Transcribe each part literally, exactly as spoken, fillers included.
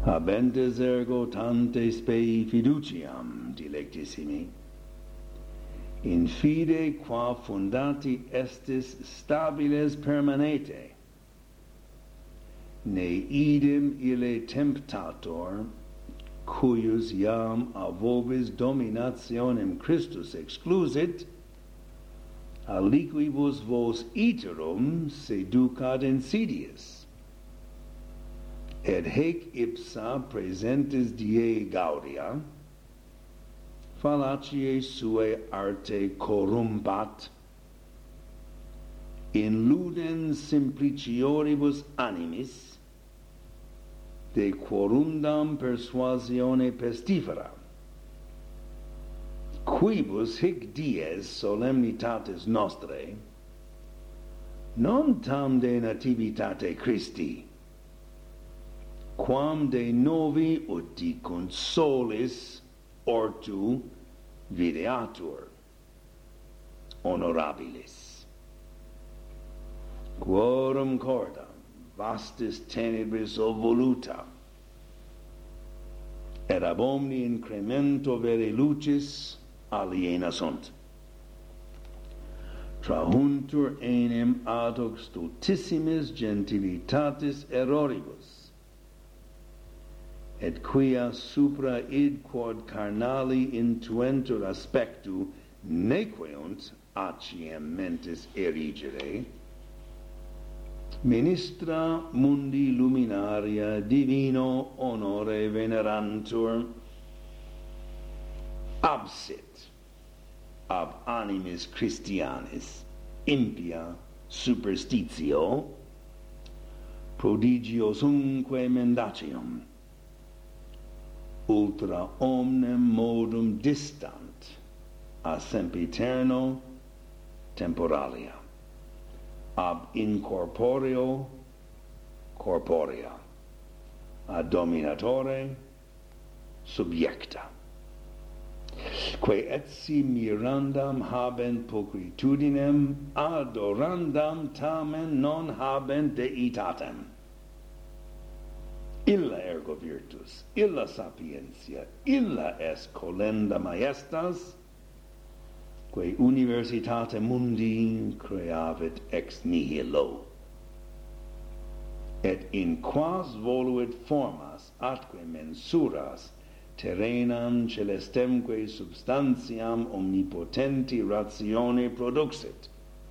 Habentes ergo tante spei fiduciam, dilectissimi, in fide qua fundati estis stabiles permanete, ne idem ille temptator, cuius iam a vobis dominationem Christus exclusit, aliquibus vos iterum seducat insidius, et haec ipsa presentes die gaudia, fallaciae suae arte corrumpat, in ludens simplicioribus animis, de quorundam persuasione pestifera, quibus hic dies solemnitatis nostrae, non tam de nativitate Christi, quam de novi uti consolis ortu videatur, honorabilis. Quorum cordam vastis tenebris voluta, et ab omni incremento vere lucis aliena sunt. Trahuntur enim ad hoc stultissimis gentilitatis erroribus, et quia supra id quod carnali intuentur aspectu nequeunt aciem mentis erigere, ministra mundi luminaria divino honore venerantur, absit ab animis Christianis impia superstitio prodigiosumque mendacium, ultra omnem modum distant a sempiterno temporalia, ab incorporeo corporea, ad dominatore subjecta, quae etsi mirandam habent pulcritudinem, adorandam tamen non habent deitatem. Illa ergo virtus, illa sapientia, illa est colenda maestas, quae universitate mundi creavit ex nihilo, et in quas voluit formas atque mensuras terrenam celestemque substantiam omnipotenti ratione produxit,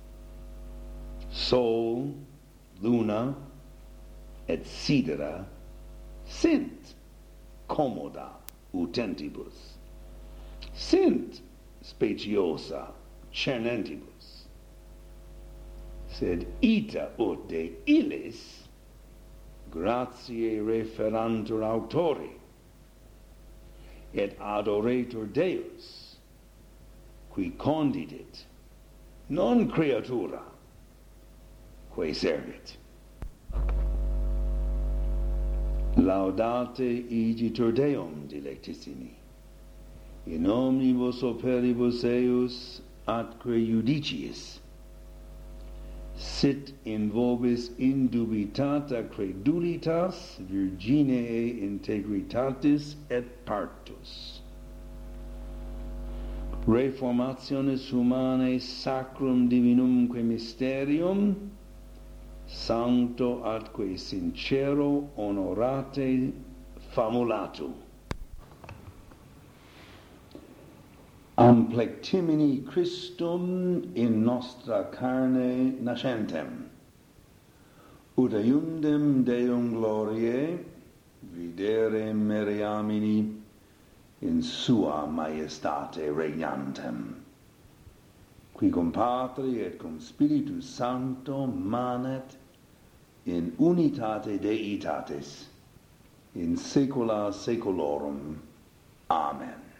sol, luna, et sidera sint commoda utentibus, sint speciosa cernentibus, sed ita ut de illis gratiae referantur auctori, et adoretur Deus, qui condidit, non creatura, quae servit. Laudate igitur Deum, dilectissimi, in omnibus operibus eius atque judiciis, sit in vobis indubitata credulitas, virginee integritatis et partus. Reformationis humanae sacrum divinumque mysterium, sancto atque sincero honorate famulatu. Amplectimini Christum in nostra carne nascentem, ut aiundem Deum gloriae videre meriamini in sua majestate regnantem, qui cum Patri et cum Spiritus Sancto manet in unitate Deitatis in saecula saeculorum. Amen.